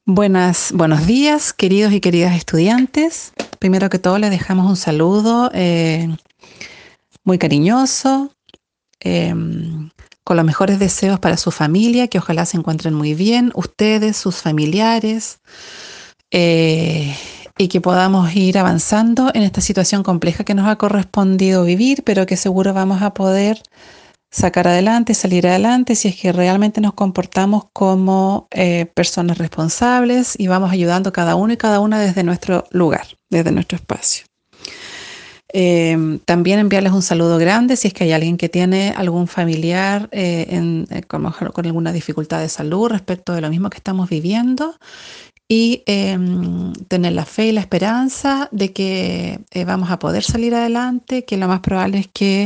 Buenos días, queridos y queridas estudiantes. Primero que todo, les dejamos un saludo muy cariñoso, eh, con los mejores deseos para su familia, que ojalá se encuentren muy bien, ustedes, sus familiares, eh, y que podamos ir avanzando en esta situación compleja que nos ha correspondido vivir, pero que seguro vamos a poder sacar adelante, salir adelante, si es que realmente nos comportamos como personas responsables y vamos ayudando cada uno y cada una desde nuestro lugar, desde nuestro espacio. También enviarles un saludo grande si es que hay alguien que tiene algún familiar con alguna dificultad de salud respecto de lo mismo que estamos viviendo y tener la fe y la esperanza de que vamos a poder salir adelante, que lo más probable es que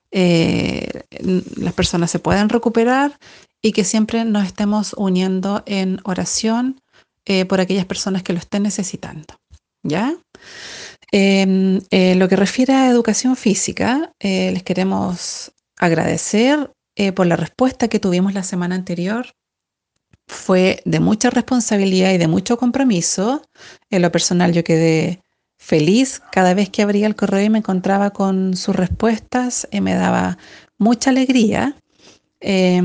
las personas se puedan recuperar y que siempre nos estemos uniendo en oración por aquellas personas que lo estén necesitando. ¿Ya? Lo que refiere a educación física, les queremos agradecer por la respuesta que tuvimos la semana anterior. Fue de mucha responsabilidad y de mucho compromiso. En lo personal yo quedé feliz cada vez que abría el correo y me encontraba con sus respuestas. Me daba mucha alegría. eh,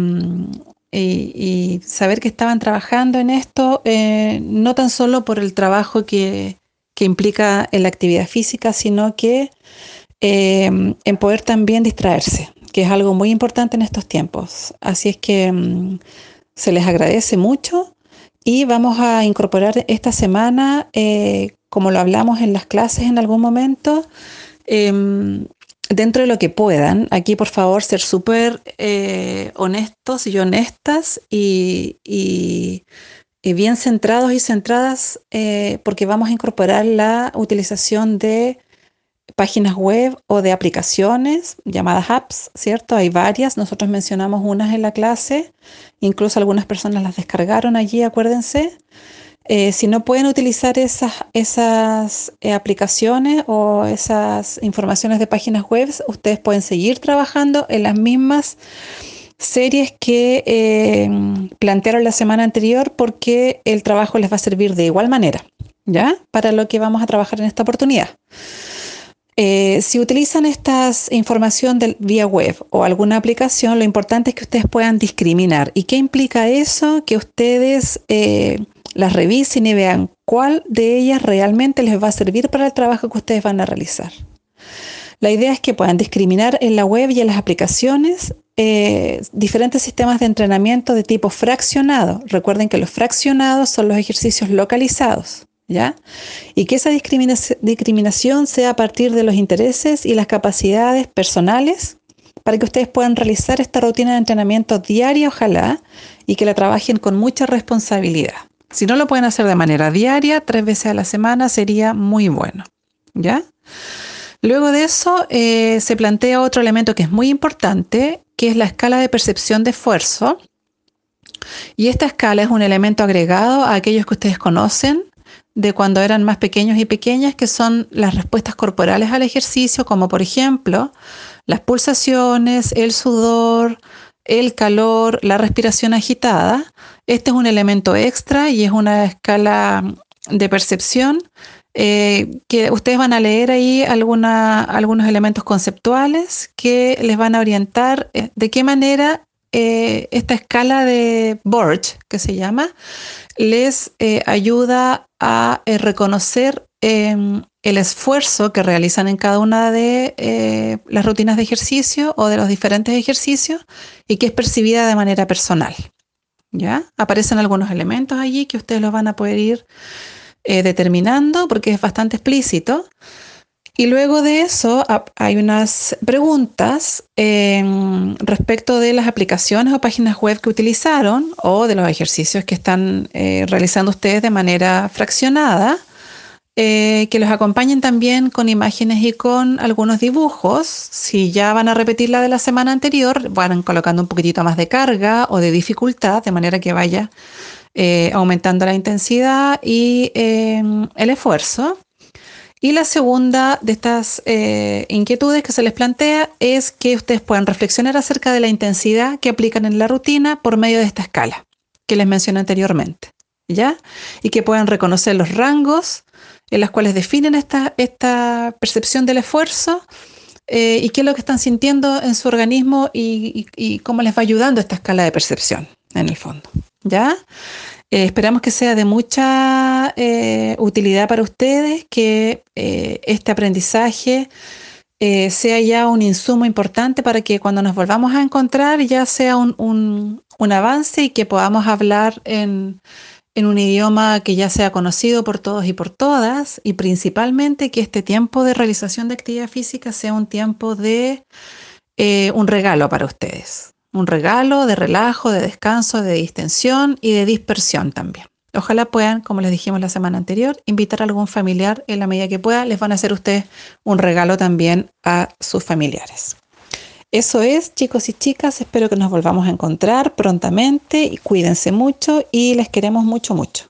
y saber que estaban trabajando en esto, no tan solo por el trabajo que implica en la actividad física, sino que en poder también distraerse, que es algo muy importante en estos tiempos. Así es que se les agradece mucho y vamos a incorporar esta semana, como lo hablamos en las clases en algún momento, eh, dentro de lo que puedan. Aquí, por favor, ser súper honestos y honestas y bien centrados y centradas, porque vamos a incorporar la utilización de páginas web o de aplicaciones llamadas apps, ¿cierto? Hay varias, nosotros mencionamos unas en la clase, incluso algunas personas las descargaron allí, acuérdense. Si no pueden utilizar esas aplicaciones o esas informaciones de páginas web, ustedes pueden seguir trabajando en las mismas series que plantearon la semana anterior porque el trabajo les va a servir de igual manera, ¿ya? Para lo que vamos a trabajar en esta oportunidad. Si utilizan esta información vía web o alguna aplicación, lo importante es que ustedes puedan discriminar. ¿Y qué implica eso? Que ustedes las revisen y vean cuál de ellas realmente les va a servir para el trabajo que ustedes van a realizar. La idea es que puedan discriminar en la web y en las aplicaciones diferentes sistemas de entrenamiento de tipo fraccionado. Recuerden que los fraccionados son los ejercicios localizados, ¿ya? Y que esa discriminación sea a partir de los intereses y las capacidades personales para que ustedes puedan realizar esta rutina de entrenamiento diaria, ojalá, y que la trabajen con mucha responsabilidad. Si no lo pueden hacer de manera diaria, 3 veces a la semana, sería muy bueno, ¿ya? Luego de eso, se plantea otro elemento que es muy importante, que es la escala de percepción de esfuerzo. Y esta escala es un elemento agregado a aquellos que ustedes conocen de cuando eran más pequeños y pequeñas, que son las respuestas corporales al ejercicio, como por ejemplo las pulsaciones, el sudor, el calor, la respiración agitada. Este es un elemento extra y es una escala de percepción que ustedes van a leer ahí algunos elementos conceptuales que les van a orientar de qué manera esta escala de Borg, que se llama, les ayuda a reconocer el esfuerzo que realizan en cada una de las rutinas de ejercicio o de los diferentes ejercicios y que es percibida de manera personal. ¿Ya? Aparecen algunos elementos allí que ustedes los van a poder ir determinando porque es bastante explícito. Y luego de eso hay unas preguntas respecto de las aplicaciones o páginas web que utilizaron o de los ejercicios que están realizando ustedes de manera fraccionada, que los acompañen también con imágenes y con algunos dibujos. Si ya van a repetir la de la semana anterior, van colocando un poquitito más de carga o de dificultad, de manera que vaya aumentando la intensidad y el esfuerzo. Y la segunda de estas inquietudes que se les plantea es que ustedes puedan reflexionar acerca de la intensidad que aplican en la rutina por medio de esta escala que les mencioné anteriormente. ¿ya? Y que puedan reconocer los rangos en los cuales definen esta percepción del esfuerzo y qué es lo que están sintiendo en su organismo y cómo les va ayudando esta escala de percepción, en el fondo, ¿ya? Esperamos que sea de mucha utilidad para ustedes, que este aprendizaje sea ya un insumo importante para que cuando nos volvamos a encontrar ya sea un avance y que podamos hablar en un idioma que ya sea conocido por todos y por todas, y principalmente que este tiempo de realización de actividad física sea un tiempo de un regalo para ustedes. Un regalo de relajo, de descanso, de distensión y de dispersión también. Ojalá puedan, como les dijimos la semana anterior, invitar a algún familiar en la medida que pueda. Les van a hacer ustedes un regalo también a sus familiares. Eso es, chicos y chicas. Espero que nos volvamos a encontrar prontamente y cuídense mucho y les queremos mucho, mucho.